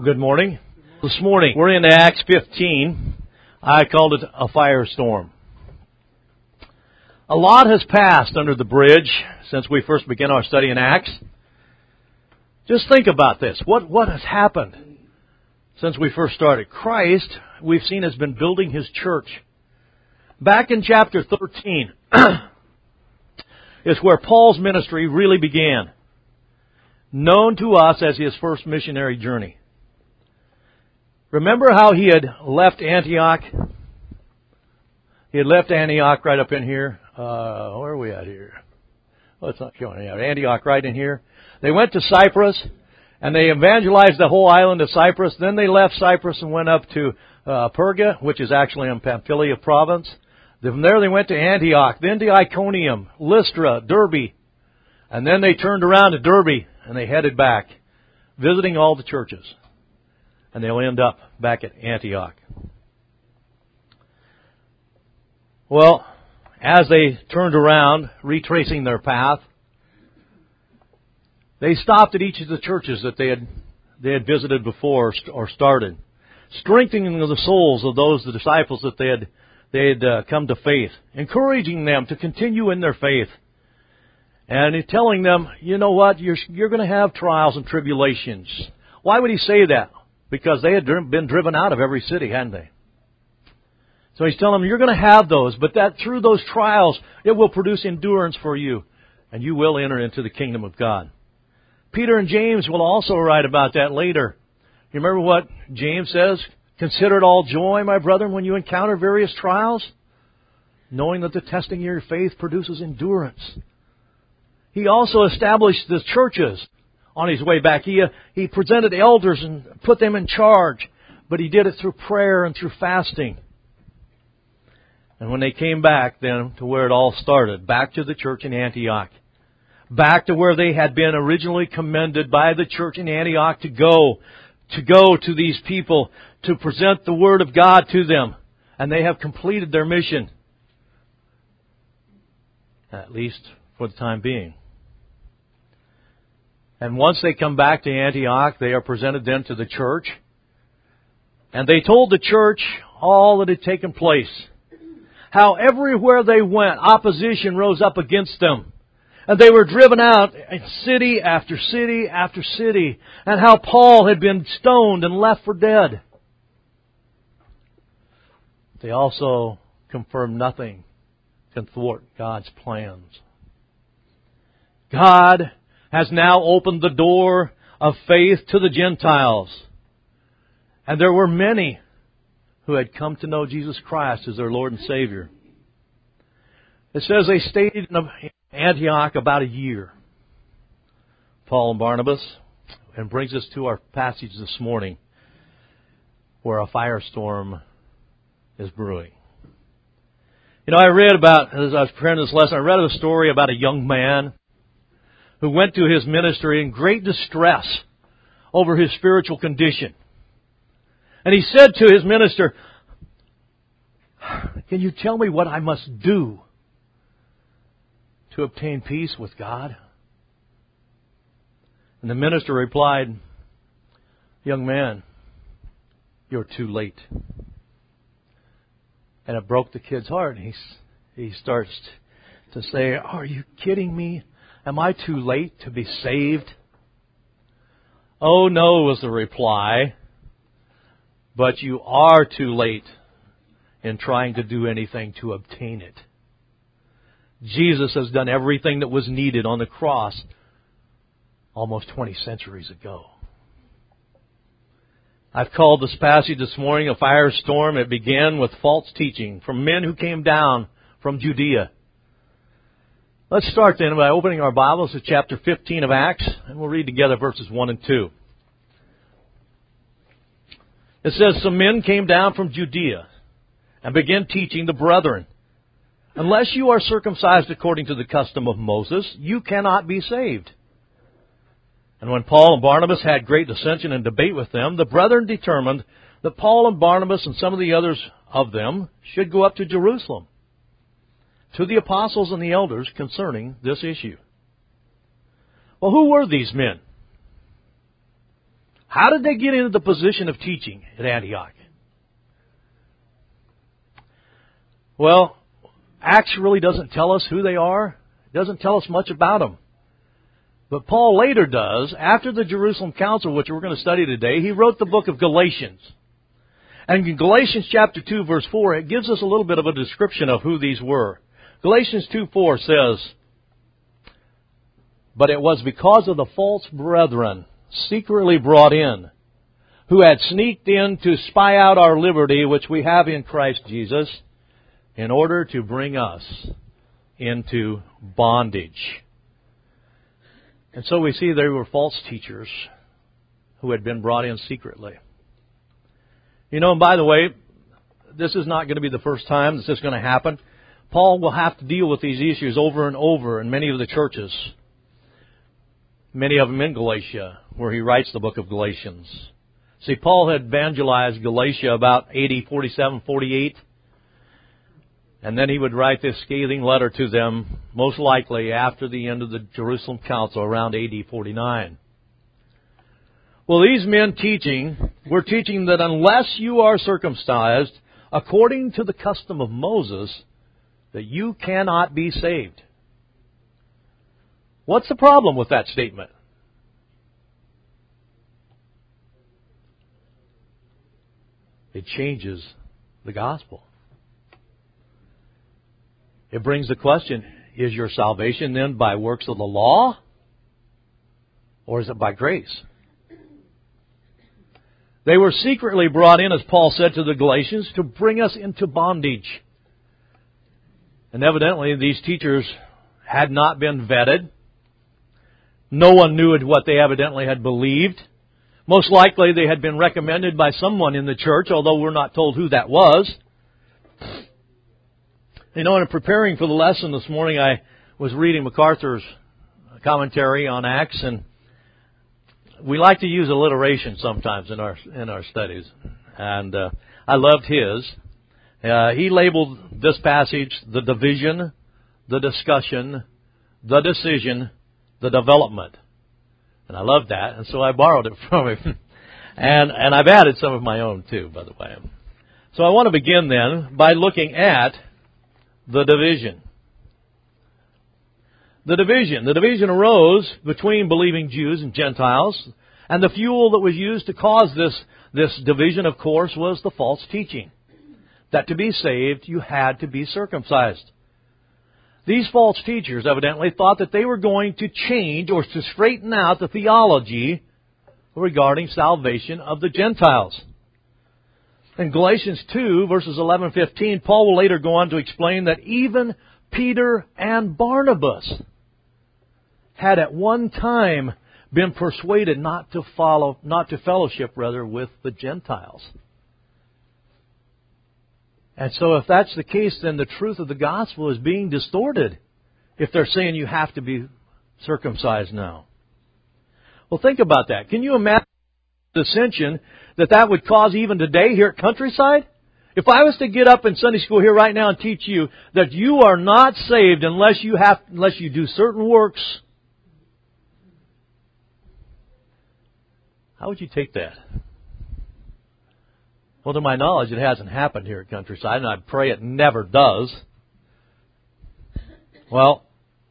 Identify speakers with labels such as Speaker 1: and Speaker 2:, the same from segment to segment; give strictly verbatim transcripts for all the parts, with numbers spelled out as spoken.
Speaker 1: Well, good morning. This morning, we're in Acts fifteen. I called it a firestorm. A lot has passed under the bridge since we first began our study in Acts. Just think about this. What, what has happened since we first started? Christ, we've seen, has been building His church. Back in chapter thirteen is where Paul's ministry really began, known to us as his first missionary journey. Remember how he had left Antioch? He had left Antioch right up in here. Uh, where are we at here? Oh, it's not showing. Yeah, Antioch right in here. They went to Cyprus, and they evangelized the whole island of Cyprus. Then they left Cyprus and went up to uh, Perga, which is actually in Pamphylia province. From there they went to Antioch, then to Iconium, Lystra, Derbe. And then they turned around to Derbe, and they headed back, visiting all the churches. And they'll end up back at Antioch. Well, as they turned around, retracing their path, they stopped at each of the churches that they had they had visited before or started, strengthening the souls of those the disciples that they had they had uh, come to faith, encouraging them to continue in their faith, and telling them, you know what, you're you're going to have trials and tribulations. Why would he say that? Because they had been driven out of every city, hadn't they? So he's telling them, you're going to have those, but that through those trials, it will produce endurance for you, and you will enter into the kingdom of God. Peter and James will also write about that later. You remember what James says? Consider it all joy, my brethren, when you encounter various trials, knowing that the testing of your faith produces endurance. He also established the churches. On his way back, he, uh, he presented elders and put them in charge. But he did it through prayer and through fasting. And when they came back then to where it all started, back to the church in Antioch, back to where they had been originally commended by the church in Antioch to go, to go to these people, to present the Word of God to them. And they have completed their mission, at least for the time being. And once they come back to Antioch, they are presented then to the church. And they told the church all that had taken place. How everywhere they went, opposition rose up against them. And they were driven out in city after city after city. And how Paul had been stoned and left for dead. They also confirmed nothing can thwart God's plans. God has now opened the door of faith to the Gentiles. And there were many who had come to know Jesus Christ as their Lord and Savior. It says they stayed in Antioch about a year, Paul and Barnabas, and brings us to our passage this morning where a firestorm is brewing. You know, I read about, as I was preparing this lesson, I read a story about a young man who went to his ministry in great distress over his spiritual condition. And he said to his minister, can you tell me what I must do to obtain peace with God? And the minister replied, young man, you're too late. And it broke the kid's heart. He, he starts to say, are you kidding me? Am I too late to be saved? Oh, no, was the reply. But you are too late in trying to do anything to obtain it. Jesus has done everything that was needed on the cross almost twenty centuries ago. I've called this passage this morning a firestorm. It began with false teaching from men who came down from Judea. Let's start then by opening our Bibles to chapter fifteen of Acts, and we'll read together verses one and two. It says, some men came down from Judea and began teaching the brethren, unless you are circumcised according to the custom of Moses, you cannot be saved. And when Paul and Barnabas had great dissension and debate with them, the brethren determined that Paul and Barnabas and some of the others of them should go up to Jerusalem to the apostles and the elders concerning this issue. Well, who were these men? How did they get into the position of teaching at Antioch? Well, Acts really doesn't tell us who they are. It doesn't tell us much about them. But Paul later does. After the Jerusalem Council, which we're going to study today, he wrote the book of Galatians. And in Galatians chapter two, verse four, it gives us a little bit of a description of who these were. Galatians two four says, "But it was because of the false brethren, secretly brought in, who had sneaked in to spy out our liberty, which we have in Christ Jesus, in order to bring us into bondage." And so we see there were false teachers who had been brought in secretly. You know, and by the way, this is not going to be the first time this is going to happen. Paul will have to deal with these issues over and over in many of the churches. Many of them in Galatia, where he writes the book of Galatians. See, Paul had evangelized Galatia about A D forty-seven, forty-eight. And then he would write this scathing letter to them, most likely after the end of the Jerusalem Council around A D forty-nine. Well, these men teaching were teaching that unless you are circumcised according to the custom of Moses, that you cannot be saved. What's the problem with that statement? It changes the gospel. It brings the question, is your salvation then by works of the law? Or is it by grace? They were secretly brought in, as Paul said to the Galatians, to bring us into bondage. And evidently these teachers had not been vetted. No one knew what they evidently had believed. Most likely they had been recommended by someone in the church, although we're not told who that was. You know, in preparing for the lesson this morning, I was reading MacArthur's commentary on Acts, and we like to use alliteration sometimes in our in our studies. And uh, I loved his. Uh, he labeled this passage the division, the discussion, the decision, the development. And I loved that, and so I borrowed it from him. and and I've added some of my own too, by the way. So I want to begin then by looking at the division. The division. The division arose between believing Jews and Gentiles, and the fuel that was used to cause this, this division, of course, was the false teaching. That to be saved, you had to be circumcised. These false teachers evidently thought that they were going to change or to straighten out the theology regarding salvation of the Gentiles. In Galatians two, verses eleven and fifteen, Paul will later go on to explain that even Peter and Barnabas had at one time been persuaded not to follow, not to fellowship, rather, with the Gentiles. And so if that's the case, then the truth of the gospel is being distorted if they're saying you have to be circumcised now. Well, think about that. Can you imagine the dissension that that would cause even today here at Countryside? If I was to get up in Sunday school here right now and teach you that you are not saved unless you have, unless you do certain works, how would you take that? Well, to my knowledge, it hasn't happened here at Countryside, and I pray it never does. Well,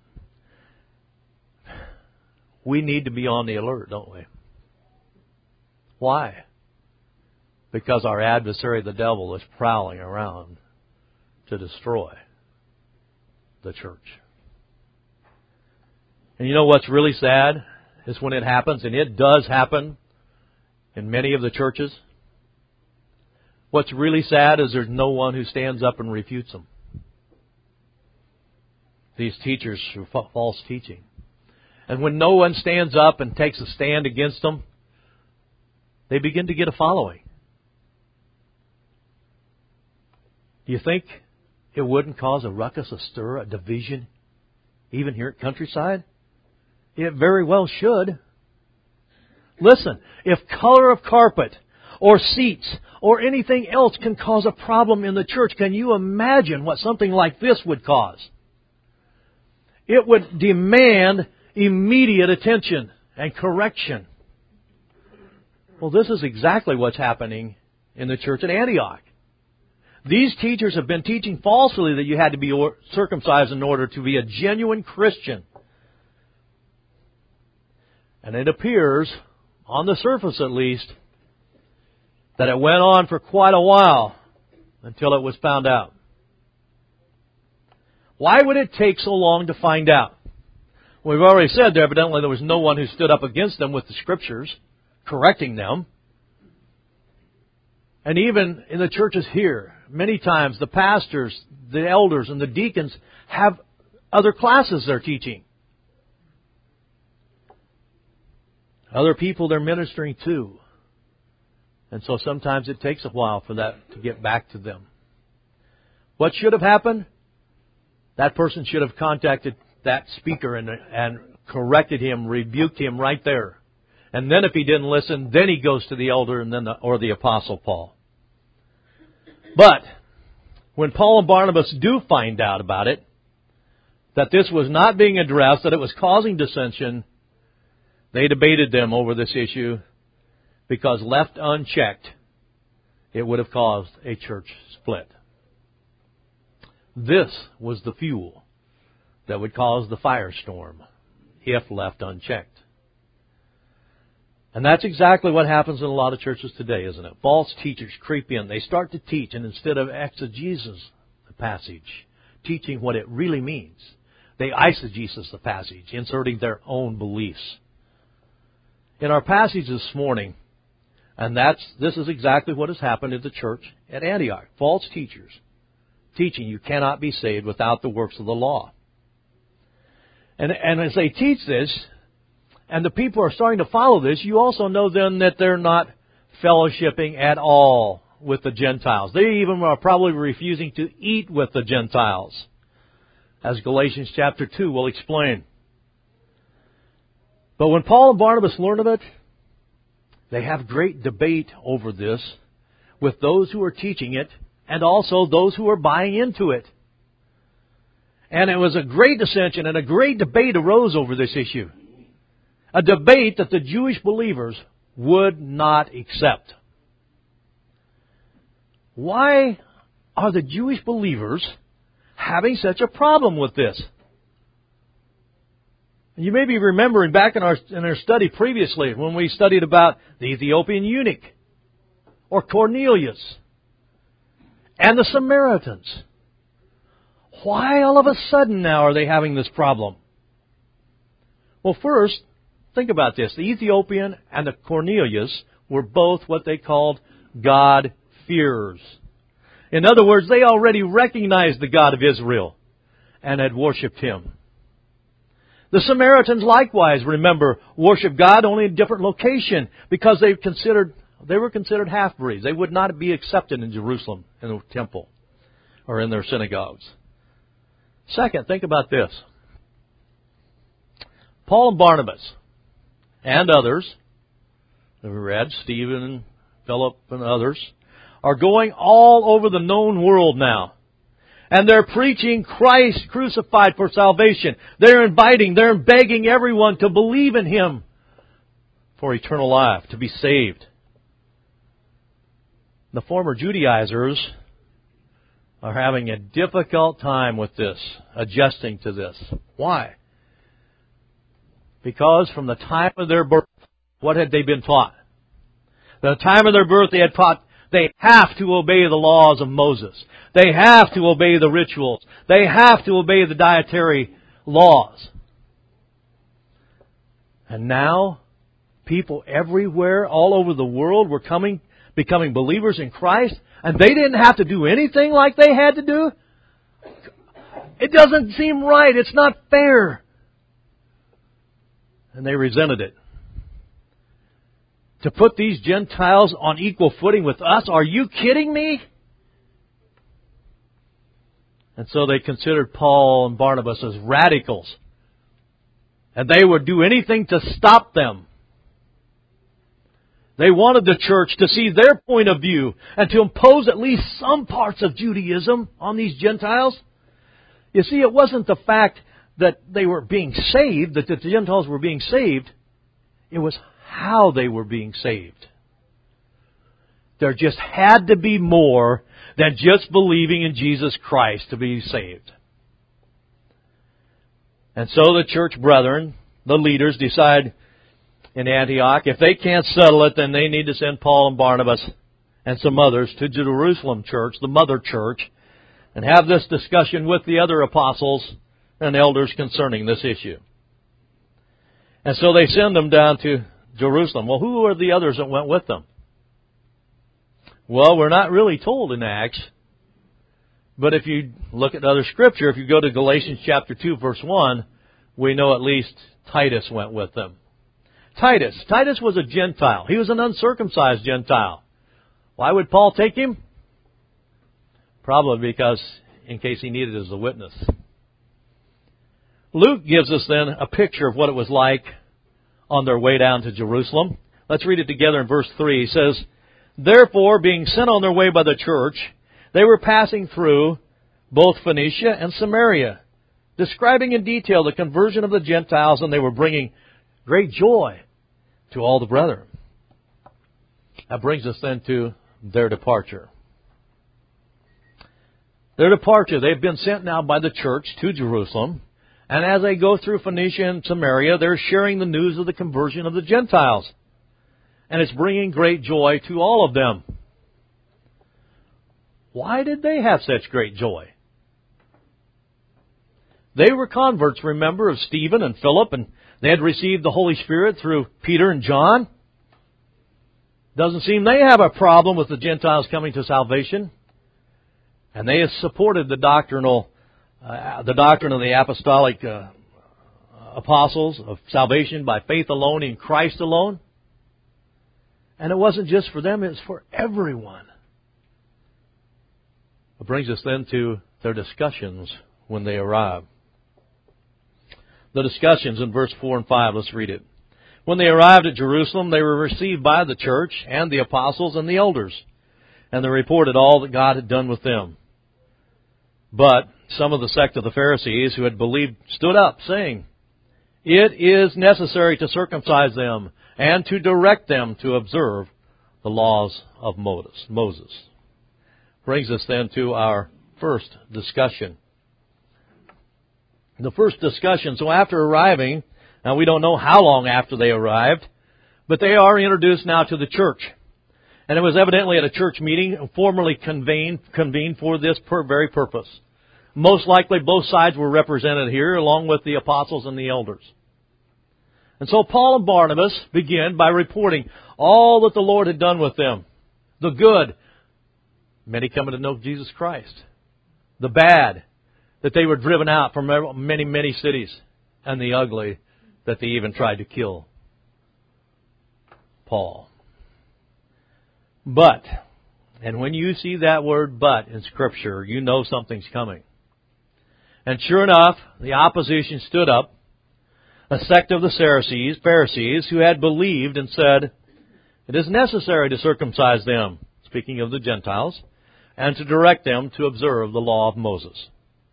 Speaker 1: we need to be on the alert, don't we? Why? Because our adversary, the devil, is prowling around to destroy the church. And you know what's really sad is when it happens, and it does happen in many of the churches. What's really sad is there's no one who stands up and refutes them. These teachers through false teaching. And when no one stands up and takes a stand against them, they begin to get a following. Do you think it wouldn't cause a ruckus, a stir, a division, even here at Countryside? It very well should. Listen, if color of carpet or seats or anything else can cause a problem in the church, can you imagine what something like this would cause? It would demand immediate attention and correction. Well, this is exactly what's happening in the church at Antioch. These teachers have been teaching falsely that you had to be circumcised in order to be a genuine Christian. And it appears, on the surface at least, that it went on for quite a while until it was found out. Why would it take so long to find out? We've already said that evidently there was no one who stood up against them with the Scriptures, correcting them. And even in the churches here, many times the pastors, the elders, and the deacons have other classes they're teaching. Other people they're ministering to. And so sometimes it takes a while for that to get back to them. What should have happened? That person should have contacted that speaker and, and corrected him, rebuked him right there. And then if he didn't listen, then he goes to the elder and then the, or the Apostle Paul. But when Paul and Barnabas do find out about it, that this was not being addressed, that it was causing dissension, they debated them over this issue because left unchecked, it would have caused a church split. This was the fuel that would cause the firestorm if left unchecked. And that's exactly what happens in a lot of churches today, isn't it? False teachers creep in. They start to teach, and instead of exegesis the passage, teaching what it really means, they eisegesis the passage, inserting their own beliefs. In our passage this morning, and that's this is exactly what has happened in the church at Antioch. False teachers teaching you cannot be saved without the works of the law. And, and as they teach this, and the people are starting to follow this, you also know then that they're not fellowshipping at all with the Gentiles. They even are probably refusing to eat with the Gentiles, as Galatians chapter two will explain. But when Paul and Barnabas learn of it, they have great debate over this with those who are teaching it and also those who are buying into it. And it was a great dissension and a great debate arose over this issue. A debate that the Jewish believers would not accept. Why are the Jewish believers having such a problem with this? You may be remembering back in our in our study previously when we studied about the Ethiopian eunuch or Cornelius and the Samaritans. Why all of a sudden now are they having this problem? Well, first, think about this. The Ethiopian and the Cornelius were both what they called God-fearers. In other words, they already recognized the God of Israel and had worshipped Him. The Samaritans likewise, remember, worship God only in a different location because they considered they were considered half-breeds. They would not be accepted in Jerusalem in the temple or in their synagogues. Second, think about this. Paul and Barnabas and others, we read, Stephen and Philip and others, are going all over the known world now. And they're preaching Christ crucified for salvation. They're inviting, they're begging everyone to believe in Him for eternal life, to be saved. The former Judaizers are having a difficult time with this, adjusting to this. Why? Because from the time of their birth, what had they been taught? At the time of their birth, they had taught they have to obey the laws of Moses. They have to obey the rituals. They have to obey the dietary laws. And now, people everywhere, all over the world, were coming, becoming believers in Christ, and they didn't have to do anything like they had to do? It doesn't seem right. It's not fair. And they resented it. To put these Gentiles on equal footing with us? Are you kidding me? And so they considered Paul and Barnabas as radicals. And they would do anything to stop them. They wanted the church to see their point of view and to impose at least some parts of Judaism on these Gentiles. You see, it wasn't the fact that they were being saved, that the Gentiles were being saved. It was how they were being saved. There just had to be more than just believing in Jesus Christ to be saved. And so the church brethren, the leaders, decide in Antioch, if they can't settle it, then they need to send Paul and Barnabas and some others to Jerusalem church, the mother church, and have this discussion with the other apostles and elders concerning this issue. And so they send them down to Jerusalem. Well, who are the others that went with them? Well, we're not really told in Acts. But if you look at other Scripture, if you go to Galatians chapter two, verse one, we know at least Titus went with them. Titus. Titus was a Gentile. He was an uncircumcised Gentile. Why would Paul take him? Probably because in case he needed as a witness. Luke gives us then a picture of what it was like on their way down to Jerusalem. Let's read it together in verse three. He says, "Therefore, being sent on their way by the church, they were passing through both Phoenicia and Samaria, describing in detail the conversion of the Gentiles, and they were bringing great joy to all the brethren." That brings us then to their departure. Their departure, they've been sent now by the church to Jerusalem, and as they go through Phoenicia and Samaria, they're sharing the news of the conversion of the Gentiles. And it's bringing great joy to all of them. Why did they have such great joy? They were converts, remember, of Stephen and Philip, and they had received the Holy Spirit through Peter and John. Doesn't seem they have a problem with the Gentiles coming to salvation. And they have supported the doctrinal, uh, the doctrine of the apostolic uh, apostles of salvation by faith alone in Christ alone. And it wasn't just for them, it was for everyone. It brings us then to their discussions when they arrive. The discussions in verse four and five, let's read it. "When they arrived at Jerusalem, they were received by the church and the apostles and the elders, and they reported all that God had done with them. But some of the sect of the Pharisees who had believed stood up, saying, 'It is necessary to circumcise them and to direct them to observe the laws of Moses.'" Brings us then to our first discussion. The first discussion, so after arriving, now we don't know how long after they arrived, but they are introduced now to the church. And it was evidently at a church meeting, formally convened, convened for this per very purpose. Most likely both sides were represented here, along with the apostles and the elders. And so Paul and Barnabas begin by reporting all that the Lord had done with them. The good, many coming to know Jesus Christ. The bad, that they were driven out from many, many cities. And the ugly, that they even tried to kill Paul. But, and when you see that word "but" in Scripture, you know something's coming. And sure enough, the opposition stood up, a sect of the Pharisees, Pharisees who had believed and said, "It is necessary to circumcise them," speaking of the Gentiles, "and to direct them to observe the law of Moses."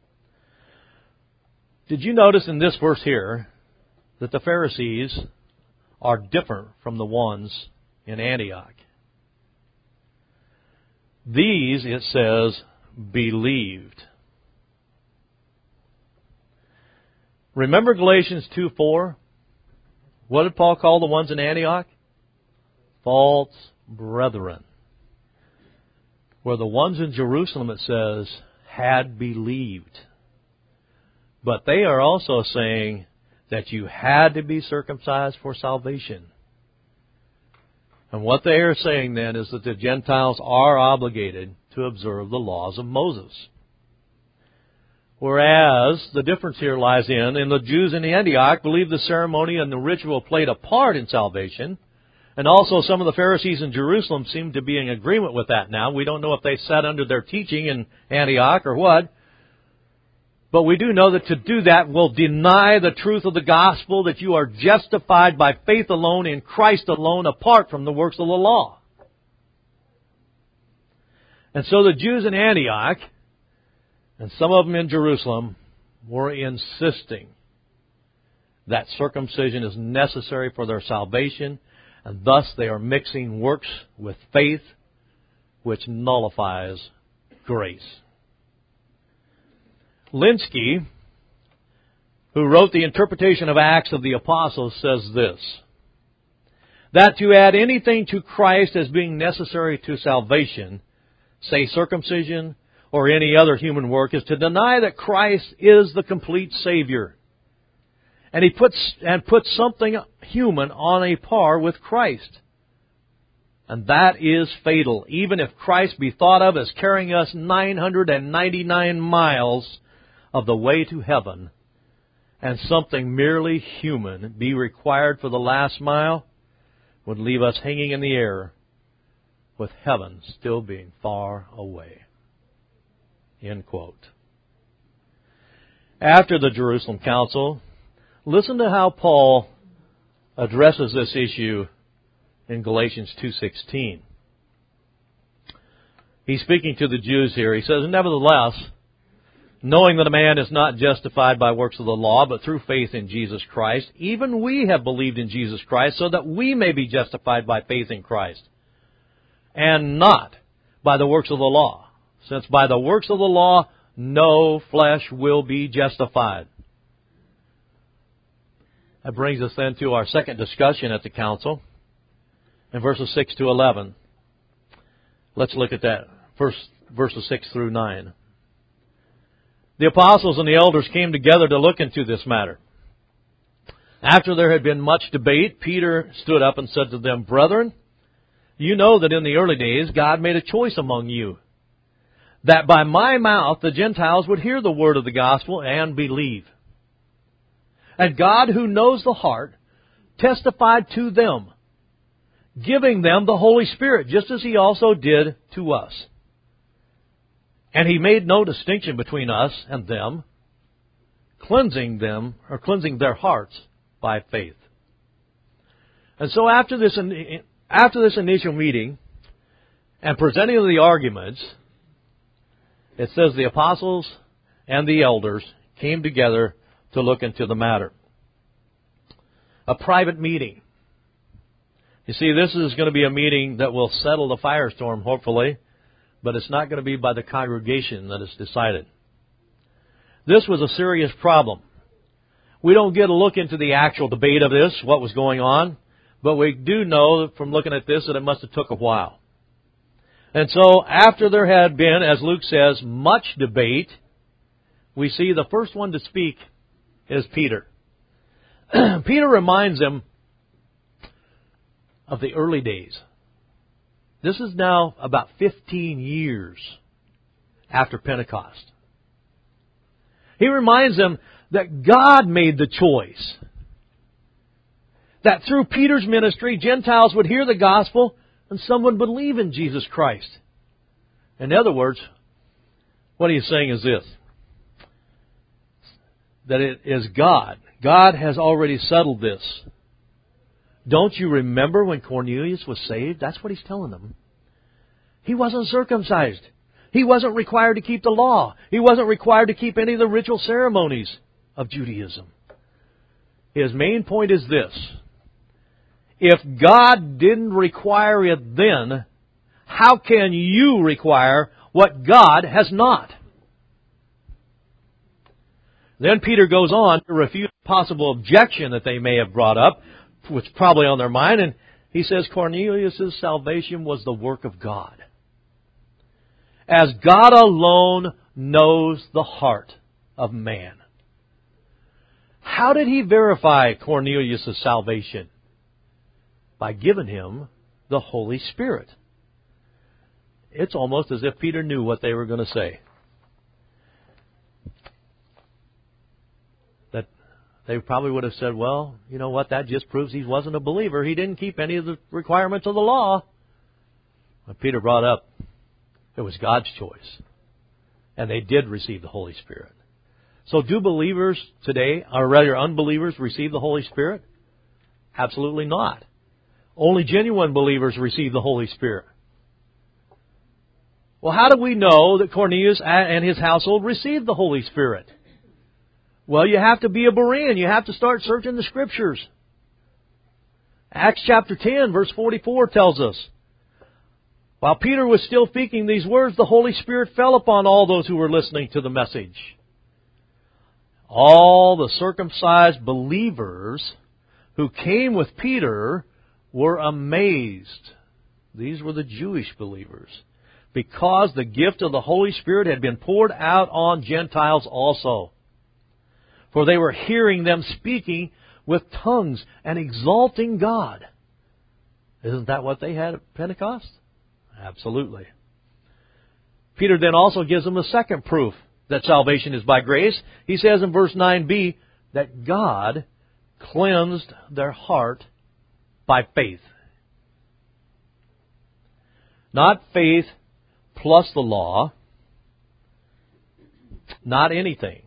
Speaker 1: Did you notice in this verse here that the Pharisees are different from the ones in Antioch? These, it says, believed. Remember Galatians two four? What did Paul call the ones in Antioch? False brethren. Where the ones in Jerusalem, it says, had believed. But they are also saying that you had to be circumcised for salvation. And what they are saying then is that the Gentiles are obligated to observe the laws of Moses. Whereas the difference here lies in, in the Jews in Antioch believed the ceremony and the ritual played a part in salvation. And also some of the Pharisees in Jerusalem seem to be in agreement with that now. We don't know if they sat under their teaching in Antioch or what. But we do know that to do that will deny the truth of the gospel, that you are justified by faith alone in Christ alone, apart from the works of the law. And so the Jews in Antioch, and some of them in Jerusalem, were insisting that circumcision is necessary for their salvation, and thus they are mixing works with faith, which nullifies grace. Linsky, who wrote the interpretation of Acts of the Apostles, says this: that to add anything to Christ as being necessary to salvation, say circumcision or any other human work, is to deny that Christ is the complete Savior. And he puts and puts something human on a par with Christ. And that is fatal, even if Christ be thought of as carrying us nine hundred ninety-nine miles of the way to heaven, and something merely human be required for the last mile, would leave us hanging in the air, with heaven still being far away. End quote. After the Jerusalem Council, listen to how Paul addresses this issue in Galatians two sixteen. He's speaking to the Jews here. He says, nevertheless, knowing that a man is not justified by works of the law, but through faith in Jesus Christ, even we have believed in Jesus Christ, so that we may be justified by faith in Christ, and not by the works of the law, since by the works of the law no flesh will be justified. That brings us then to our second discussion at the council, in verses six to eleven. Let's look at that. First, verses six through nine. The apostles and the elders came together to look into this matter. After there had been much debate, Peter stood up and said to them, Brethren, you know that in the early days God made a choice among you, that by my mouth the Gentiles would hear the word of the gospel and believe. And God, who knows the heart, testified to them, giving them the Holy Spirit, just as He also did to us. And He made no distinction between us and them, cleansing them, or cleansing their hearts by faith. And so after this, after this initial meeting, and presenting the arguments, it says the apostles and the elders came together to look into the matter. A private meeting. You see, this is going to be a meeting that will settle the firestorm, hopefully, but it's not going to be by the congregation that it's decided. This was a serious problem. We don't get a look into the actual debate of this, what was going on, but we do know from looking at this that it must have took a while. And so after there had been, as Luke says, much debate, we see the first one to speak is Peter. Peter reminds them of the early days. This is now about fifteen years after Pentecost. He reminds them that God made the choice. That through Peter's ministry, Gentiles would hear the gospel and some would believe in Jesus Christ. In other words, what he's saying is this: that it is God. God has already settled this. Don't you remember when Cornelius was saved? That's what he's telling them. He wasn't circumcised. He wasn't required to keep the law. He wasn't required to keep any of the ritual ceremonies of Judaism. His main point is this: if God didn't require it then, how can you require what God has not? Then Peter goes on to refute a possible objection that they may have brought up, which is probably on their mind, and he says Cornelius' salvation was the work of God. As God alone knows the heart of man. How did He verify Cornelius' salvation? By giving him the Holy Spirit. It's almost as if Peter knew what they were going to say. That they probably would have said, well, you know what, that just proves he wasn't a believer. He didn't keep any of the requirements of the law. But Peter brought up, it was God's choice. And they did receive the Holy Spirit. So do believers today, or rather unbelievers, receive the Holy Spirit? Absolutely not. Only genuine believers receive the Holy Spirit. Well, how do we know that Cornelius and his household received the Holy Spirit? Well, you have to be a Berean. You have to start searching the Scriptures. Acts chapter ten, verse forty-four tells us, While Peter was still speaking these words, the Holy Spirit fell upon all those who were listening to the message. All the circumcised believers who came with Peter were amazed. These were the Jewish believers, because the gift of the Holy Spirit had been poured out on Gentiles also. For they were hearing them speaking with tongues and exalting God. Isn't that what they had at Pentecost? Absolutely. Peter then also gives them a second proof that salvation is by grace. He says in verse nine b that God cleansed their heart by faith. Not faith plus the law. Not anything.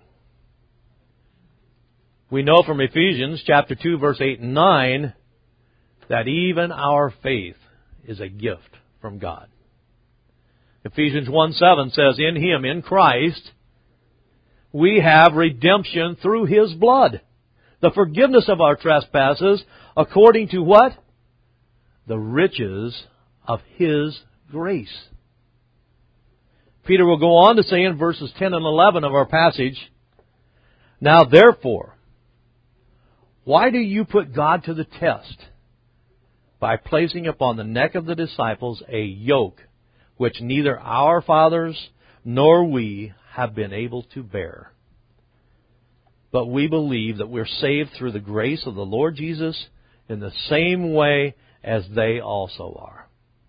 Speaker 1: We know from Ephesians chapter two, verse eight and nine, that even our faith is a gift from God. Ephesians one seven says, in Him, in Christ, we have redemption through His blood, the forgiveness of our trespasses, according to what? The riches of His grace. Peter will go on to say in verses ten and eleven of our passage, now therefore, why do you put God to the test? By placing upon the neck of the disciples a yoke which neither our fathers nor we have been able to bear. But we believe that we're saved through the grace of the Lord Jesus in the same way as they also are.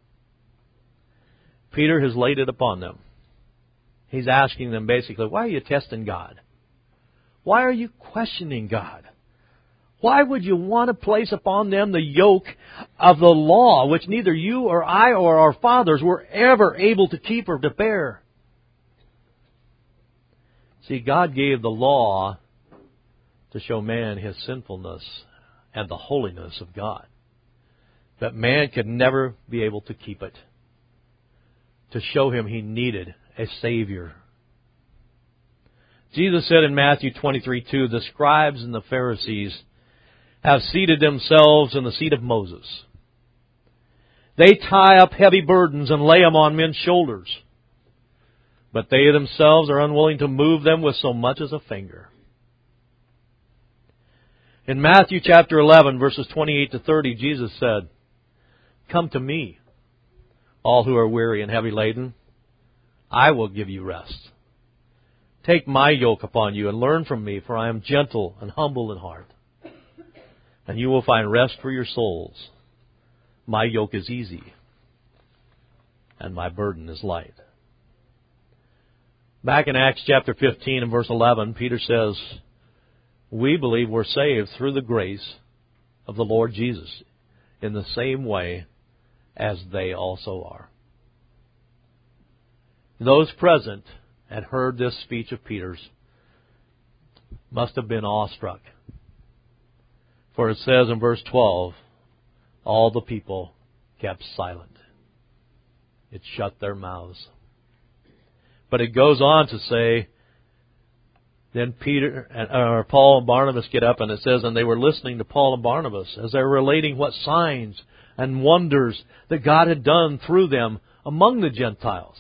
Speaker 1: Peter has laid it upon them. He's asking them basically, why are you testing God? Why are you questioning God? Why would you want to place upon them the yoke of the law, which neither you or I or our fathers were ever able to keep or to bear? See, God gave the law to show man his sinfulness and the holiness of God. But man could never be able to keep it. To show him he needed a Savior. Jesus said in Matthew twenty-three two, the scribes and the Pharisees have seated themselves in the seat of Moses. They tie up heavy burdens and lay them on men's shoulders, but they themselves are unwilling to move them with so much as a finger. In Matthew chapter eleven, verses twenty-eight to thirty, Jesus said, come to me, all who are weary and heavy laden. I will give you rest. Take my yoke upon you and learn from me, for I am gentle and humble in heart. And you will find rest for your souls. My yoke is easy, and my burden is light. Back in Acts chapter fifteen and verse eleven, Peter says, we believe we're saved through the grace of the Lord Jesus in the same way as they also are. Those present had heard this speech of Peter's must have been awestruck. For it says in verse twelve, all the people kept silent. It shut their mouths. But it goes on to say, then Peter, or Paul and Barnabas get up, and it says, and they were listening to Paul and Barnabas as they were relating what signs and wonders that God had done through them among the Gentiles.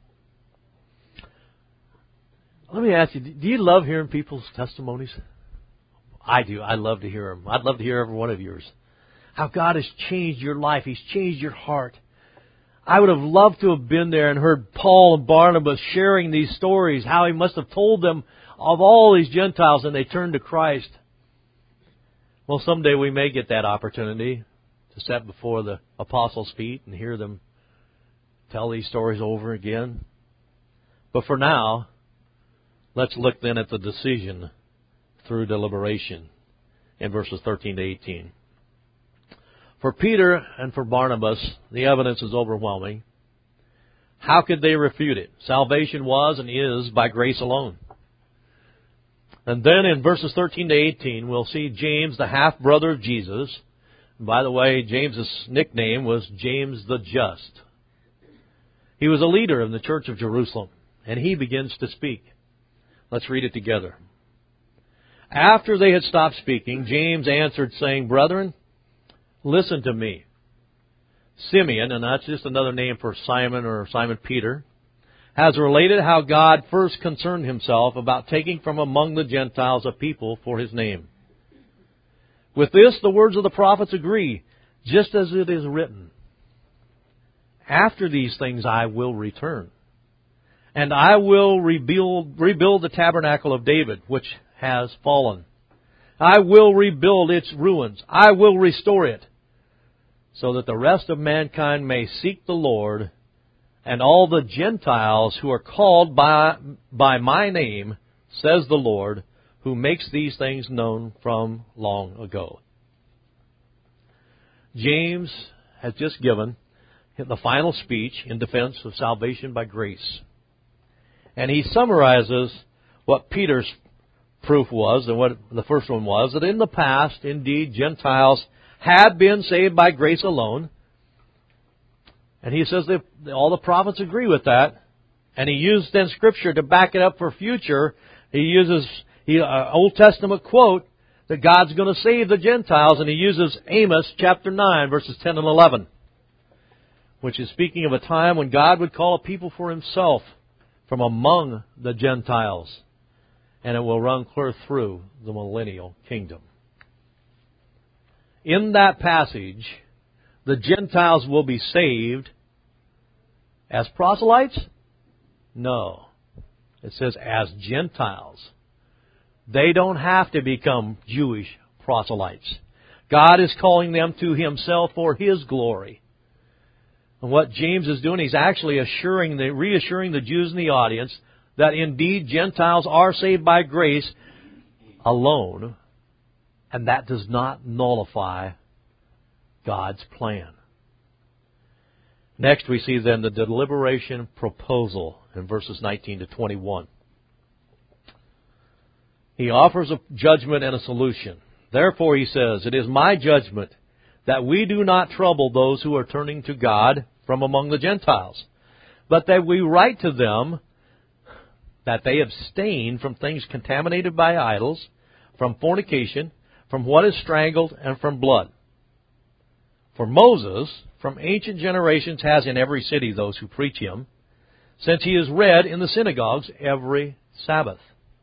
Speaker 1: Let me ask you, do you love hearing people's testimonies? I do. I love to hear them. I'd love to hear every one of yours. How God has changed your life. He's changed your heart. I would have loved to have been there and heard Paul and Barnabas sharing these stories, how he must have told them of all these Gentiles and they turned to Christ. Well, someday we may get that opportunity to sit before the apostles' feet and hear them tell these stories over again. But for now, let's look then at the decision through deliberation in verses thirteen to eighteen. For Peter and for Barnabas, the evidence is overwhelming. How could they refute it? Salvation was and is by grace alone. And then in verses thirteen to eighteen, we'll see James, the half-brother of Jesus. And by the way, James's nickname was James the Just. He was a leader in the church of Jerusalem, and he begins to speak. Let's read it together. After they had stopped speaking, James answered, saying, brethren, listen to me. Simeon, and that's just another name for Simon or Simon Peter, has related how God first concerned himself about taking from among the Gentiles a people for his name. With this, the words of the prophets agree, just as it is written, after these things I will return, and I will rebuild, rebuild the tabernacle of David, which has fallen. I will rebuild its ruins. I will restore it, so that the rest of mankind may seek the Lord, and all the Gentiles who are called by, by my name, says the Lord, who makes these things known from long ago. James has just given the final speech in defense of salvation by grace. And he summarizes what Peter's proof was, and what the first one was, that in the past, indeed, Gentiles had been saved by grace alone. And he says that all the prophets agree with that. And he used then Scripture to back it up for future. He uses an uh, Old Testament quote that God's going to save the Gentiles, and he uses Amos chapter nine, verses ten and eleven, which is speaking of a time when God would call a people for himself from among the Gentiles, and it will run clear through the millennial kingdom. In that passage, the Gentiles will be saved as proselytes? No. It says as Gentiles. They don't have to become Jewish proselytes. God is calling them to himself for his glory. And what James is doing, he's actually assuring the, reassuring the Jews in the audience that indeed Gentiles are saved by grace alone, and that does not nullify God's plan. Next we see then the deliberation proposal in verses nineteen to twenty-one. He offers a judgment and a solution. Therefore, he says, it is my judgment that we do not trouble those who are turning to God from among the Gentiles, but that we write to them that they abstain from things contaminated by idols, from fornication, from what is strangled, and from blood. For Moses, from ancient generations, has in every city those who preach him, since he is read in the synagogues every Sabbath.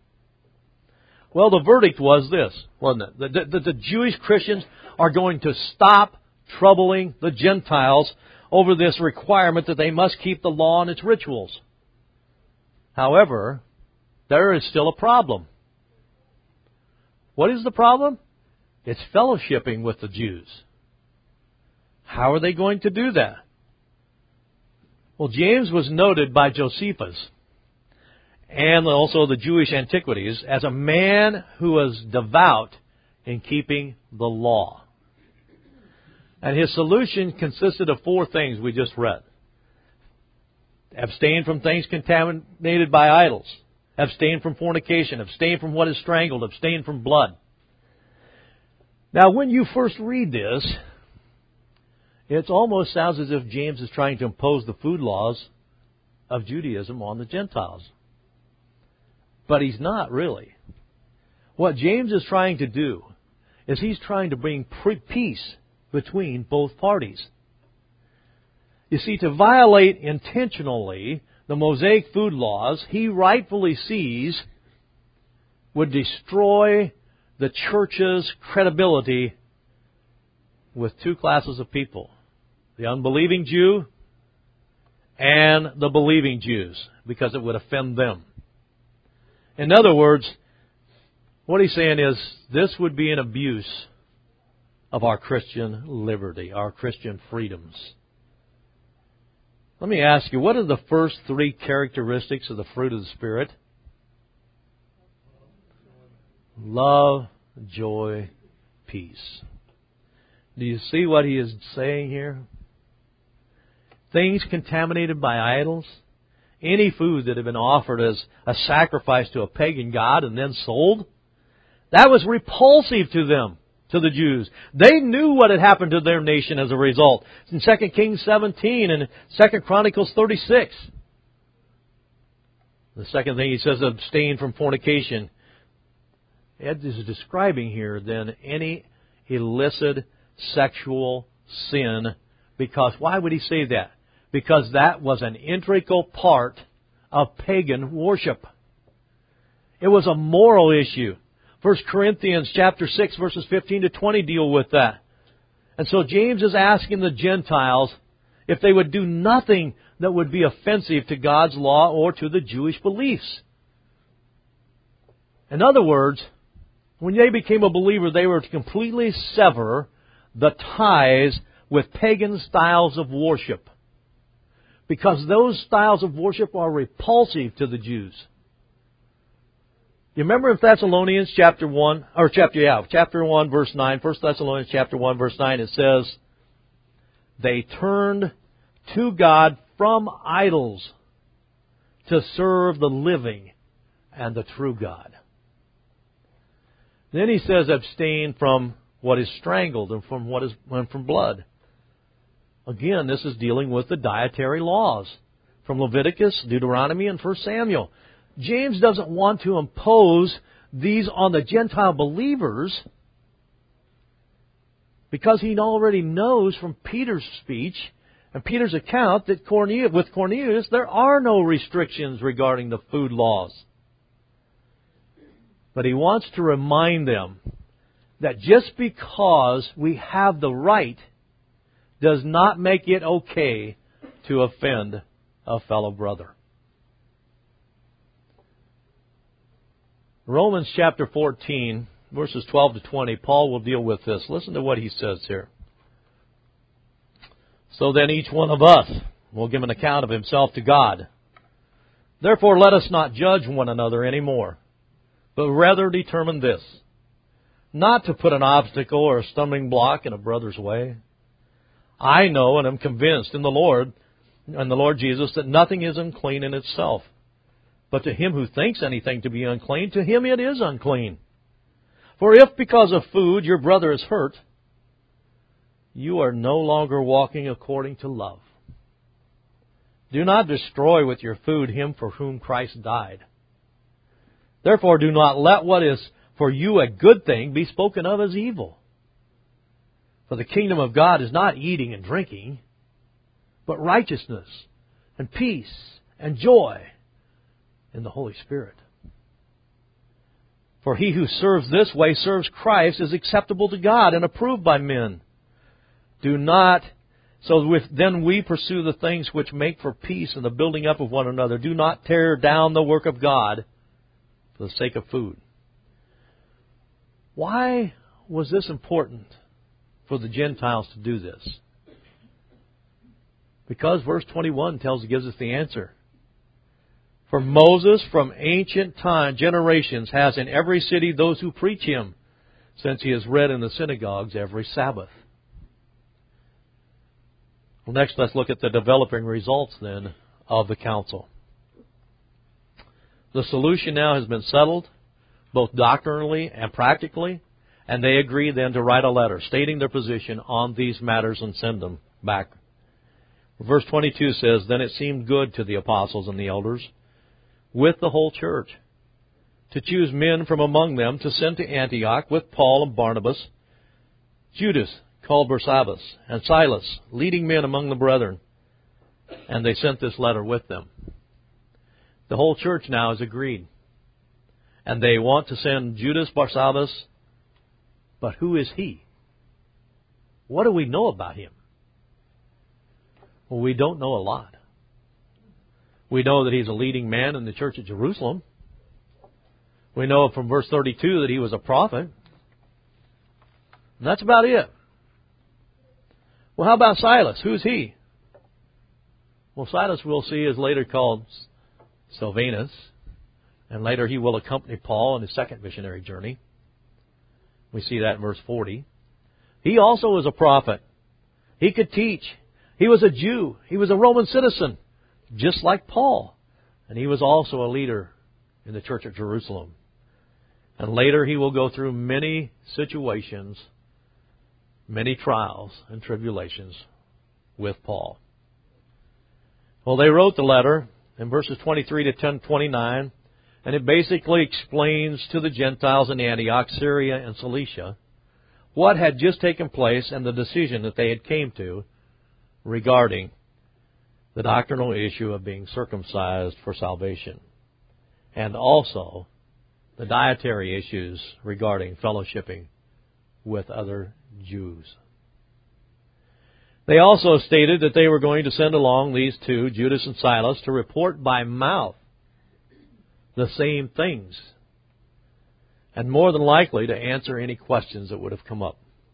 Speaker 1: Well, the verdict was this, wasn't it? That the, the, the Jewish Christians are going to stop troubling the Gentiles over this requirement that they must keep the law and its rituals. However, there is still a problem. What is the problem? It's fellowshipping with the Jews. How are they going to do that? Well, James was noted by Josephus and also the Jewish antiquities as a man who was devout in keeping the law. And his solution consisted of four things we just read. Abstain from things contaminated by idols. Abstain from fornication. Abstain from what is strangled. Abstain from blood. Now, when you first read this, it almost sounds as if James is trying to impose the food laws of Judaism on the Gentiles. But he's not really. What James is trying to do is he's trying to bring peace between both parties. You see, to violate intentionally the Mosaic food laws, he rightfully sees would destroy the church's credibility with two classes of people. The unbelieving Jew and the believing Jews, because it would offend them. In other words, what he's saying is this would be an abuse of our Christian liberty, our Christian freedoms. Let me ask you, what are the first three characteristics of the fruit of the Spirit? Love, joy, peace. Do you see what he is saying here? Things contaminated by idols, any food that had been offered as a sacrifice to a pagan god and then sold, that was repulsive to them, to the Jews. They knew what had happened to their nation as a result. It's in Second Kings seventeen and Second Chronicles thirty-six. The second thing he says, abstain from fornication. Ed is describing here then any illicit sexual sin Because, why would he say that? Because that was an integral part of pagan worship. It was a moral issue. First Corinthians chapter six verses fifteen to twenty deal with that. And so James is asking the Gentiles if they would do nothing that would be offensive to God's law or to the Jewish beliefs. In other words, when they became a believer, they were to completely sever the ties with pagan styles of worship. Because those styles of worship are repulsive to the Jews. You remember in Thessalonians chapter one, or chapter, yeah, chapter one verse nine, First Thessalonians chapter one verse nine, it says, they turned to God from idols to serve the living and the true God. Then he says, abstain from what is strangled and from what is and from blood. Again, this is dealing with the dietary laws from Leviticus, Deuteronomy, and First Samuel. James doesn't want to impose these on the Gentile believers because he already knows from Peter's speech and Peter's account that Cornelius, with Cornelius, there are no restrictions regarding the food laws. But he wants to remind them that just because we have the right does not make it okay to offend a fellow brother. Romans chapter fourteen, verses twelve to twenty, Paul will deal with this. Listen to what he says here. So then each one of us will give an account of himself to God. Therefore let us not judge one another anymore, but rather determine this, not to put an obstacle or a stumbling block in a brother's way. I know and am convinced in the Lord and the Lord Jesus that nothing is unclean in itself. But to him who thinks anything to be unclean, to him it is unclean. For if because of food your brother is hurt, you are no longer walking according to love. Do not destroy with your food him for whom Christ died. Therefore do not let what is for you a good thing be spoken of as evil. For the kingdom of God is not eating and drinking, but righteousness and peace and joy in the Holy Spirit. For he who serves this way serves Christ as acceptable to God and approved by men. Do not, so with, then we pursue the things which make for peace and the building up of one another. Do not tear down the work of God for the sake of food. Why was this important for the Gentiles to do this? Because verse twenty-one tells gives us the answer. For Moses from ancient time, generations, has in every city those who preach him, since he is read in the synagogues every Sabbath. Well, next let's look at the developing results then of the council. The solution now has been settled, both doctrinally and practically, and they agree then to write a letter stating their position on these matters and send them back. Verse twenty-two says, Then it seemed good to the apostles and the elders, with the whole church, to choose men from among them to send to Antioch with Paul and Barnabas, Judas, called Barsabbas, and Silas, leading men among the brethren. And they sent this letter with them. The whole church now has agreed. And they want to send Judas Barsabbas, but who is he? What do we know about him? Well, we don't know a lot. We know that he's a leading man in the church at Jerusalem. We know from verse thirty-two that he was a prophet. And that's about it. Well, how about Silas? Who's he? Well, Silas we'll see is later called Silvanus. And later he will accompany Paul on his second missionary journey. We see that in verse forty. He also was a prophet. He could teach. He was a Jew. He was a Roman citizen, just like Paul. And he was also a leader in the church at Jerusalem. And later he will go through many situations, many trials and tribulations with Paul. Well, they wrote the letter in verses twenty-three to ten twenty-nine, and it basically explains to the Gentiles in Antioch, Syria, and Cilicia what had just taken place and the decision that they had came to regarding the doctrinal issue of being circumcised for salvation, and also the dietary issues regarding fellowshipping with other Jews. They also stated that they were going to send along these two, Judas and Silas, to report by mouth the same things, and more than likely to answer any questions that would have come up.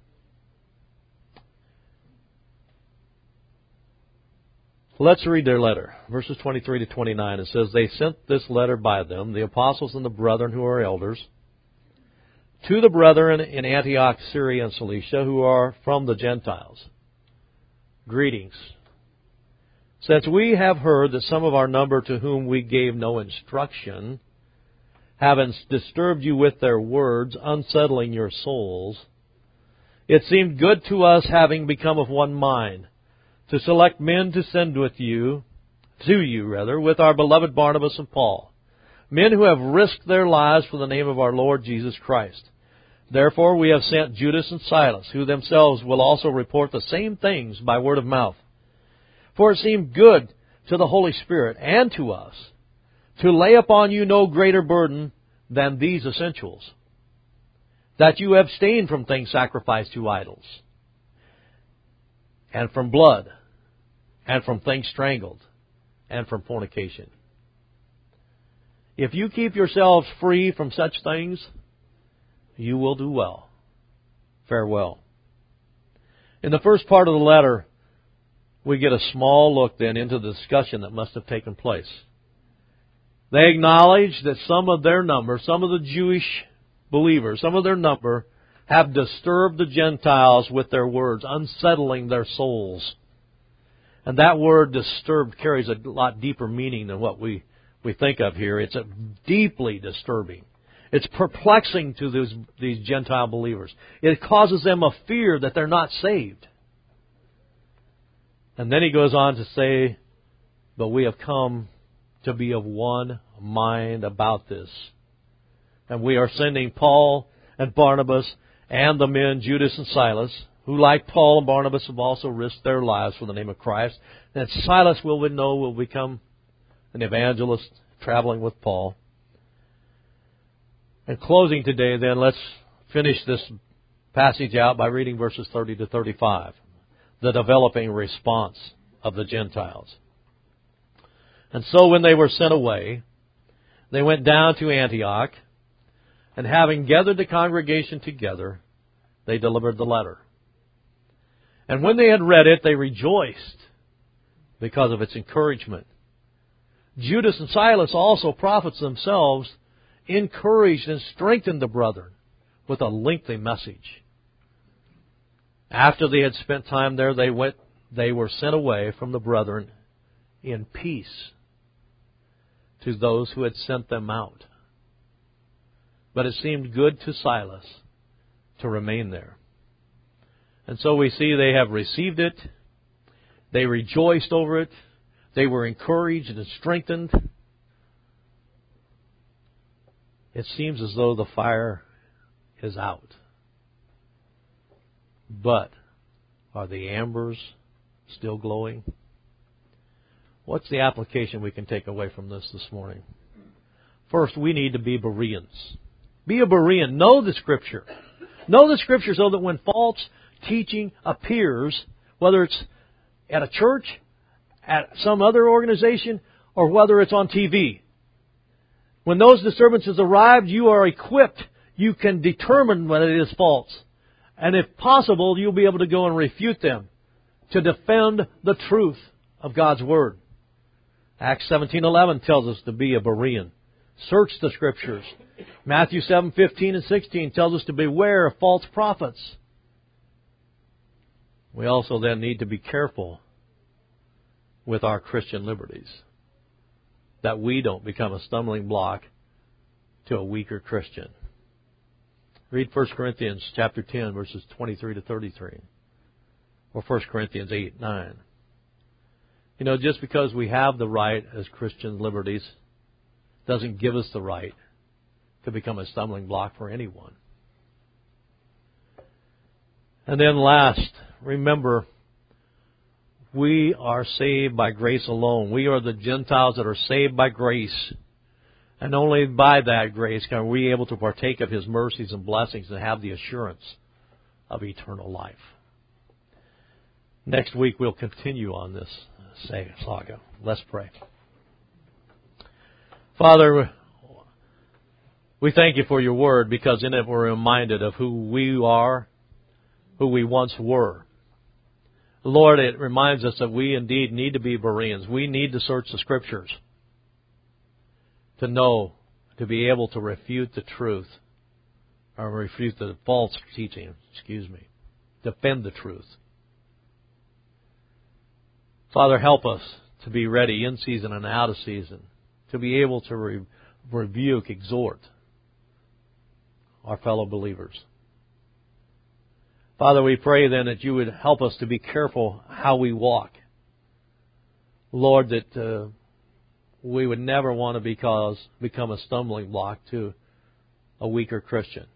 Speaker 1: Let's read their letter. Verses twenty-three to twenty-nine. It says, "They sent this letter by them, the apostles and the brethren who are elders, to the brethren in Antioch, Syria, and Cilicia, who are from the Gentiles. Greetings. Since we have heard that some of our number to whom we gave no instruction have disturbed you with their words, unsettling your souls, it seemed good to us, having become of one mind, to select men to send with you, to you rather, with our beloved Barnabas and Paul, men who have risked their lives for the name of our Lord Jesus Christ. Therefore we have sent Judas and Silas, who themselves will also report the same things by word of mouth. For it seemed good to the Holy Spirit and to us to lay upon you no greater burden than these essentials, that you abstain from things sacrificed to idols, and from blood, and from things strangled, and from fornication. If you keep yourselves free from such things, you will do well. Farewell." In the first part of the letter, we get a small look then into the discussion that must have taken place. They acknowledge that some of their number, some of the Jewish believers, some of their number, have disturbed the Gentiles with their words, unsettling their souls. And that word disturbed carries a lot deeper meaning than what we, we think of here. It's a deeply disturbing. It's perplexing to these, these Gentile believers. It causes them a fear that they're not saved. And then he goes on to say, "But we have come to be of one mind about this. And we are sending Paul and Barnabas and the men Judas and Silas, who like Paul and Barnabas have also risked their lives for the name of Christ. And Silas, will we know, will become an evangelist traveling with Paul." And closing today then, let's finish this passage out by reading verses thirty to thirty-five. The developing response of the Gentiles. "And so when they were sent away, they went down to Antioch, and having gathered the congregation together, they delivered the letter. And when they had read it, they rejoiced because of its encouragement. Judas and Silas, also prophets themselves, encouraged and strengthened the brethren with a lengthy message. After they had spent time there, they went. They were sent away from the brethren in peace to those who had sent them out. But it seemed good to Silas to remain there." And so we see they have received it. They rejoiced over it. They were encouraged and strengthened. It seems as though the fire is out. But are the embers still glowing? What's the application we can take away from this this morning? First, we need to be Bereans. Be a Berean. Know the Scripture. Know the Scripture so that when false teaching appears, whether it's at a church, at some other organization, or whether it's on T V, when those disturbances arrive, you are equipped. You can determine whether it is false. And if possible, you'll be able to go and refute them to defend the truth of God's Word. Acts seventeen eleven tells us to be a Berean. Search the Scriptures. Matthew seven fifteen and sixteen tells us to beware of false prophets. We also then need to be careful with our Christian liberties, that we don't become a stumbling block to a weaker Christian. Read First Corinthians chapter ten, verses twenty-three to thirty-three. Or First Corinthians eight, nine. You know, just because we have the right as Christian liberties doesn't give us the right to become a stumbling block for anyone. And then last, remember, We are saved by grace alone. We are the Gentiles that are saved by grace. And only by that grace can we be able to partake of His mercies and blessings and have the assurance of eternal life. Next week we'll continue on this saga. Let's pray. Father, we thank You for Your Word, because in it we're reminded of who we are, who we once were. Lord, it reminds us that we indeed need to be Bereans. We need to search the Scriptures to know, to be able to refute the truth, or refute the false teaching, excuse me, defend the truth. Father, help us to be ready in season and out of season, to be able to re- rebuke, exhort our fellow believers. Father, we pray then that You would help us to be careful how we walk. Lord, that uh, we would never want to because, become a stumbling block to a weaker Christian,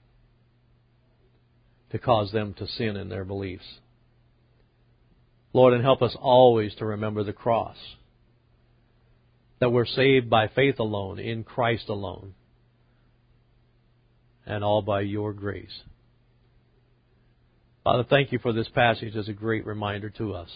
Speaker 1: to cause them to sin in their beliefs. Lord, and help us always to remember the cross, that we're saved by faith alone, in Christ alone, and all by Your grace. Father, thank You for this passage as a great reminder to us.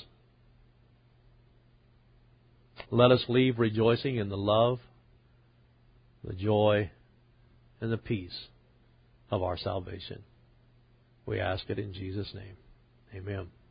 Speaker 1: Let us leave rejoicing in the love, the joy, and the peace of our salvation. We ask it in Jesus' name. Amen.